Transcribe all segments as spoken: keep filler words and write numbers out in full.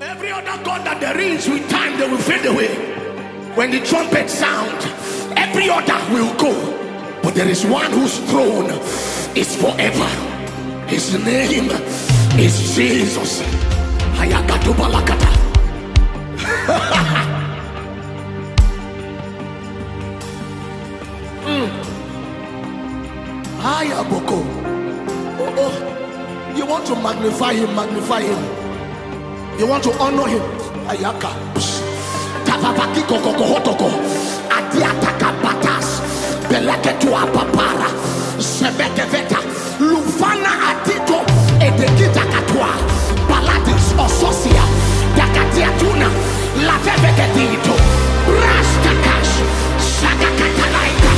Every other God that there is, with time they will fade away. When the trumpet sound, every other will go. But there is one whose throne is forever. His name is Jesus. Hayakatubalakata. mm. Hayaboko. Oh, oh. You want to magnify him, magnify him. You want to honor him. Ayaka. Tapapaki kokokohotoko. Atiataka patas. Beleketua papara. Sebekeveta. Lufana atito. Edekita katwa. Paladis ososia. Dakatiatuna. Laveveketito. Rastakash. Sagakatalaika.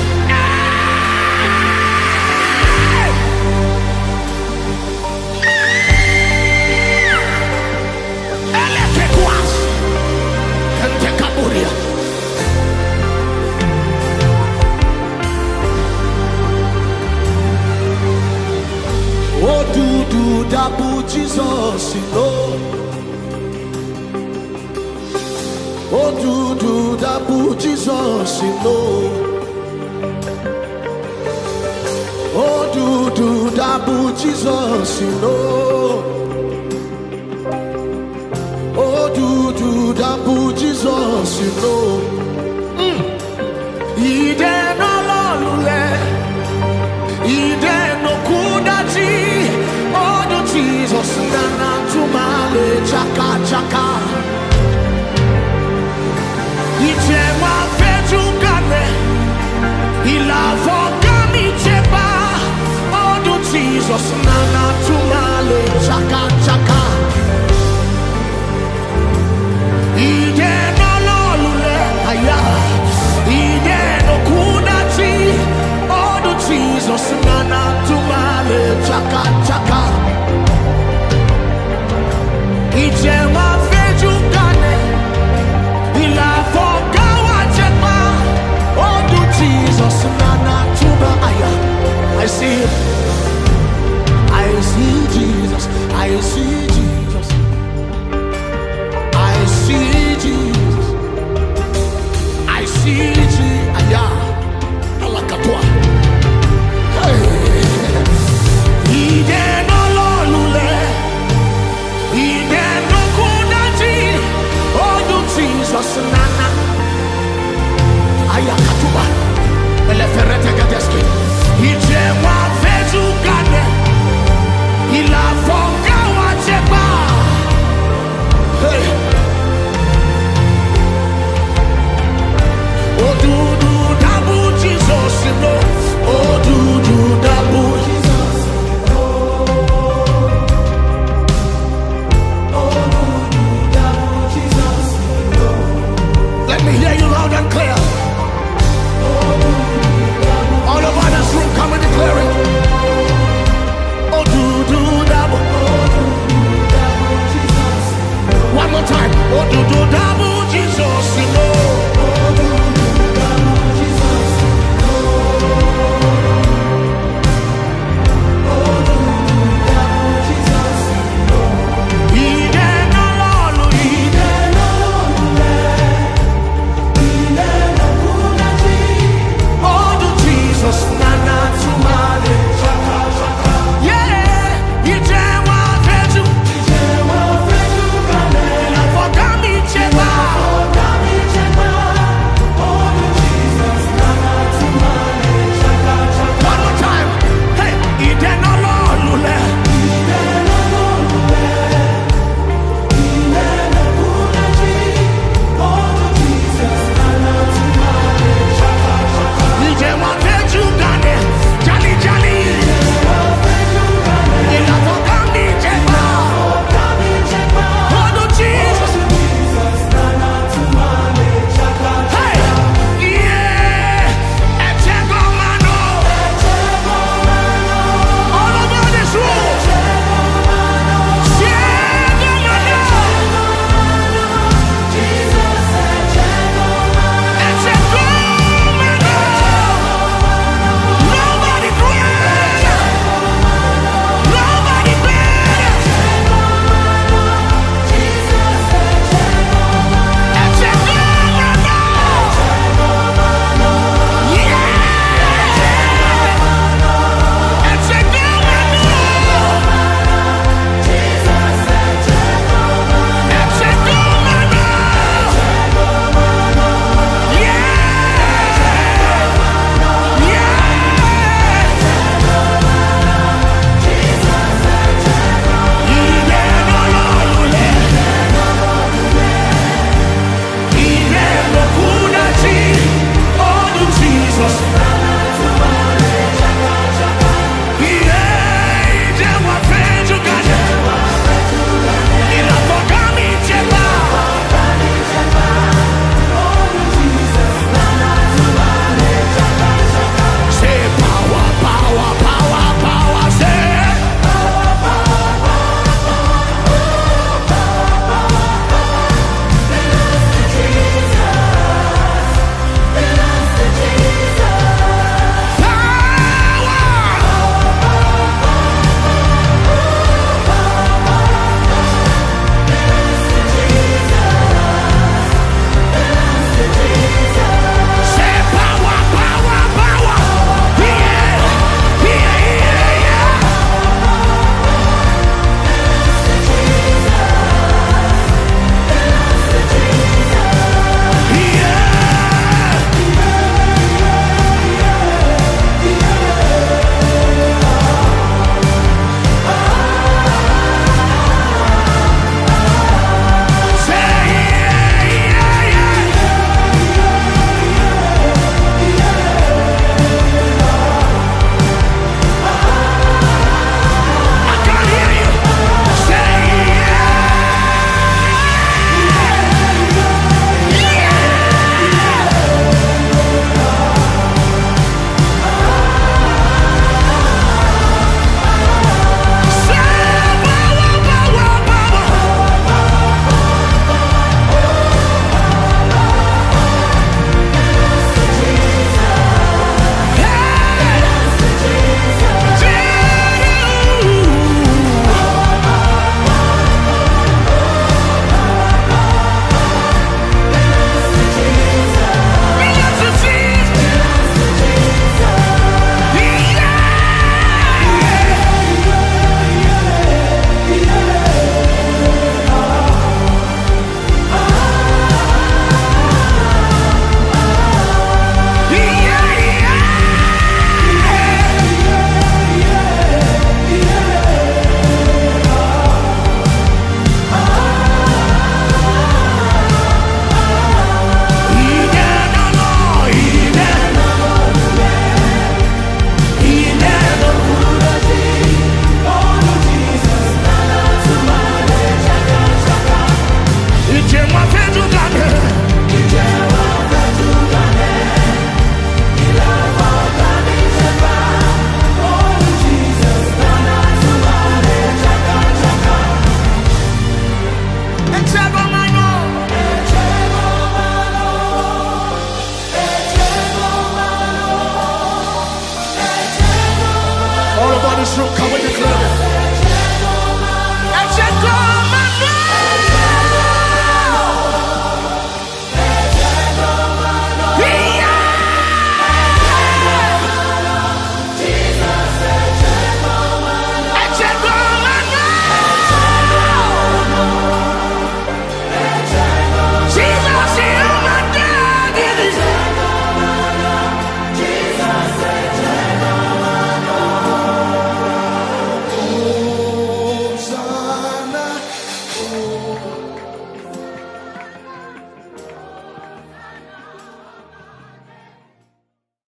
Oh, do do double Jesus, Lord. Oh, do do double Jesus, Lord. Oh, do do double Jesus, Lord. Oh, do do double Jesus, Lord. Ide no lolule, ide no kudaji. Oh, do Jesus nana tumale chaka chaka. Ije wa fejugane, ilavo gami cheba. Oh, do Jesus nana tumale chaka chaka. Ide no lolule, aya. Ide no kudaji. Oh, do Jesus nana tumale chaka chaka. Ije wa fejugane, ilavo gawa cheba. Oh, do Jesus nana tuma aya. I see him. I see Jesus. I see